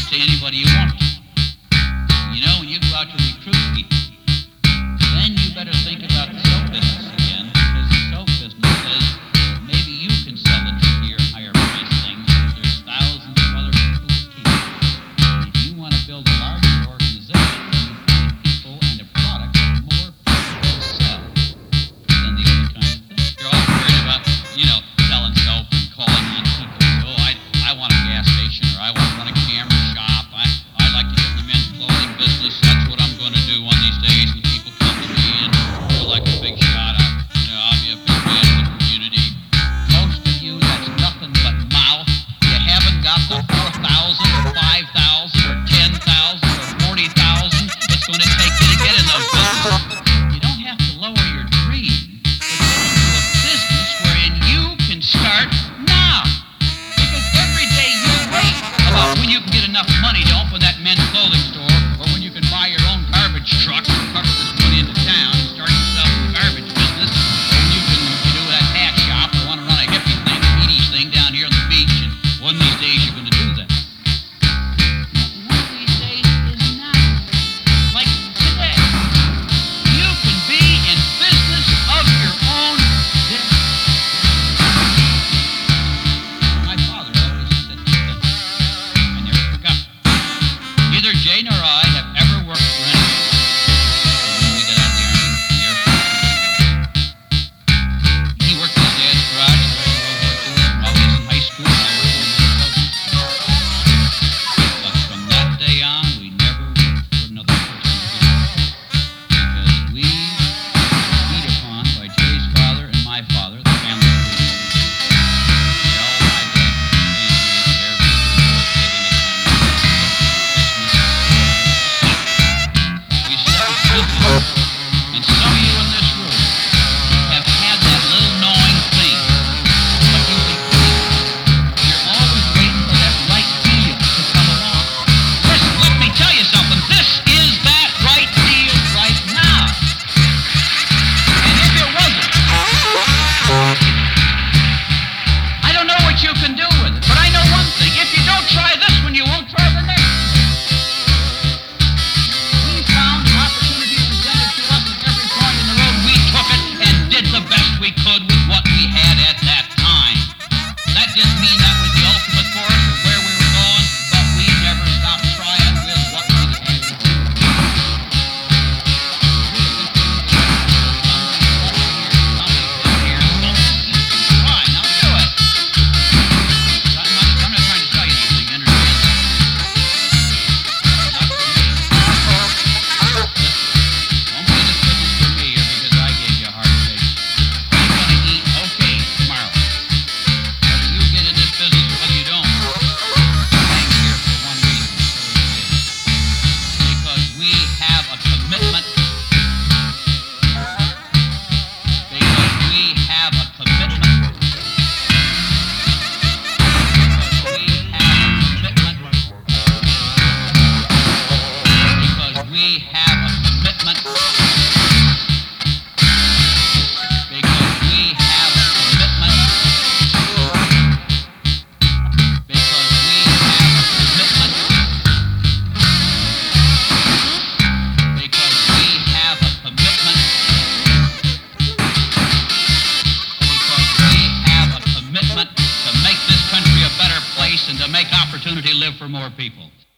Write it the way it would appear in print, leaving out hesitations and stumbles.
to anybody you want to. You know, when you go out to recruit people, then you better think about the soap business again, because the soap business says maybe you can sell the trickier, higher priced things, but there's thousands of other people who can't. And if you want to build a larger organization, you find people and a product that more people will sell than the other kind of thing. You're all worried about, selling soap and calling on people. Oh, I want a gas station, or I want to run a camera shop. I like to get in the men's clothing business. That's what I'm going to do one of these days. And people come to me and feel like a big shot. I'll be a big man in the community. Most of you, that's nothing but mouth. You haven't got the 4,000 or 5,000 or 10,000 or 40,000 it's going to take you to get in those businesses. You don't have to lower your dream, but get into a business wherein you can start now. Because every day you wait about when you can get enough money to open that men's clothing store, or when you can buy your own garbage truck and cover this money into town and start yourself in the garbage business, or when you can do that hat shop or want to run a hippie thing, a Edie's thing down here on the beach, and one of these days you're going to do that. One of these days is now. Like today. You can be in business of your own business. My father always said this thing. I never forgot. Neither Jane nor I have ever worked for anyone. When we got out of the Army, the Air Force. He worked in his dad's garage during World War II, and while he was in high school, I worked in the clothing store. But from that day on, we never worked for another person again. Because we were beat upon by Jay's father and my father, the family tree. They all lived in families, their we started business, and some of you in this room have had that little gnawing thing, but you'll be pleased. You're always waiting for that right deal to come along. Listen, let me tell you something. This is that right deal right now. And if it wasn't, I don't know what you can do with it, but I know one thing. If you don't try this one, you won't try the next. We found an opportunity presented to us at every point in the road. We took it and did the best we could with what we had at that time. That didn't mean that was the ultimate for us or where we were going, but we never stopped trying with what we had to do. Try, now do it. I'm not trying to tell you anything, you understand? Not for me. Don't be in this business for me or because I gave you a hard face. I'm going to eat okay tomorrow. Whether you get in this business or whether you don't, I'm here for one reason, so is it. Because we have a commitment. Because we have a commitment. Because we have a commitment. Because we have a commitment. Because we have a commitment. Because we have a commitment. Because we have a commitment. Because we have a commitment to make this country a better place and to make opportunity live for more people.